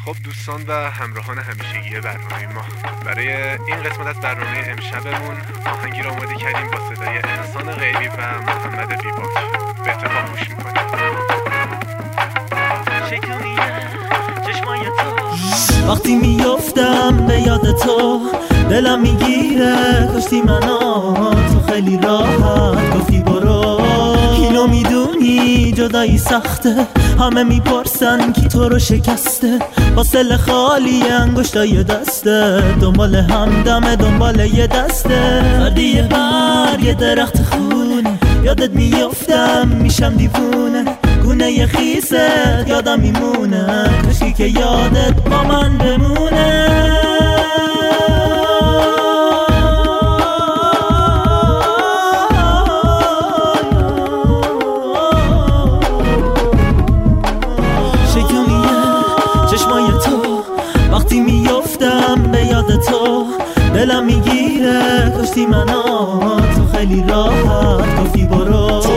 خب دوستان و همراهان همیشگی برنامه ما، برای این قسمت از برنامه امشبمون آهنگی را آماده کردیم با صدای احسان غیبی و محمد بیباک. به اتفاق گوش میکنیم. وقتی میافتم به یاد تو دلم میگیره، کشتی منو تو خیلی راحت گفتی برو. اینو میدونی جدایی سخته، همه میپرسن کی تو رو شکسته. با سل خالی انگشتای دسته، دنبال همدمه دنبال یه دسته. فردی یه بر یه درخت خونه، یادت میافتم میشم دیوونه. گونه یه خیست یادم میمونه، کشی که یادت با من بمونه. شیطونیه چشمای تو وقتی میافتم به یاد تو، دلم میگیره کشتی منو تو خیلی راحت گفتی برو. تو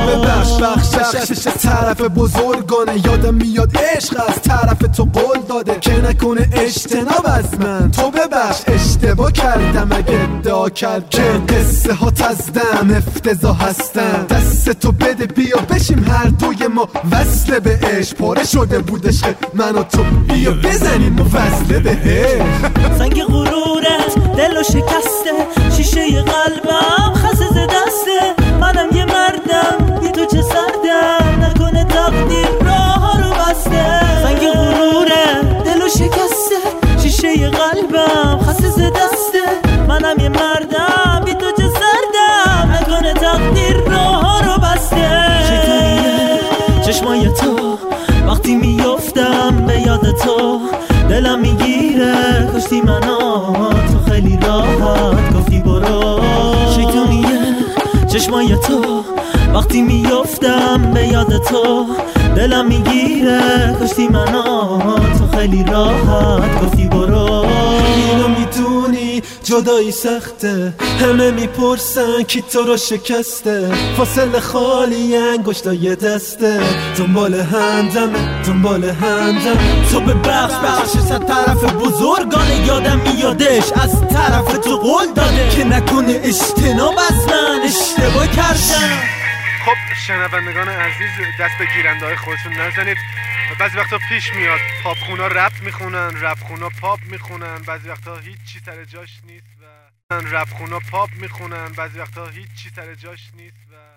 بخشش طرف بزرگانه، یادم میاد عشق از طرف تو قول داده که نکنه اجتناب از من. تو ببخش اشتباه کردم اگه ادعا کرد که قصه ها تزدم افتضاح هستم. دست تو بده بیا بشیم هر دوی ما وصله به عشق. پاره شده بود عشق من و تو، بیا بزنیم و وصله به عشق. سنگ غرورت دلو شکسته، شیشه قلبم خسته ز دسته. منم یه مردم بی تو چه سردم، نکنه تقدیر راه رو بسته. سنگ غرورت دلو شکسته، شیشه قلبم خسته ز دسته. منم یه مردم بی تو چه سردم، نکنه تقدیر راه رو بسته. شیطونیه چشمای تو وقتی میافتم به یاد تو، دلم میگیره کشتی منو تو خیلی راحت گفتی برو. شیطونیه چشمای تو وقتی میافتم به یاد تو، دلم میگیره کشتی منو تو خیلی راحت گفتی برو. اینو میدونی جدایی سخته، همه میپرسن کی تو رو شکسته. فاصله خالی انگشتای دسته، دنبال همدمه دنبال همدمه. تو به بخشش از طرف بزرگانه، یادم میادش از طرف تو قول داده که نکنه اجتناب از من اشتباه کردم. خب شنوندگان عزیز، دست به گیرنده های خودتون نزنید. بعضی وقتا پیش میاد پاپ خونا رپ میخونن، رپ خونا پاپ میخونن، بعضی وقتا هیچ چی سر جاش نیست و رپ خونا پاپ میخونن، بعضی وقتا هیچ چی سر جاش نیست و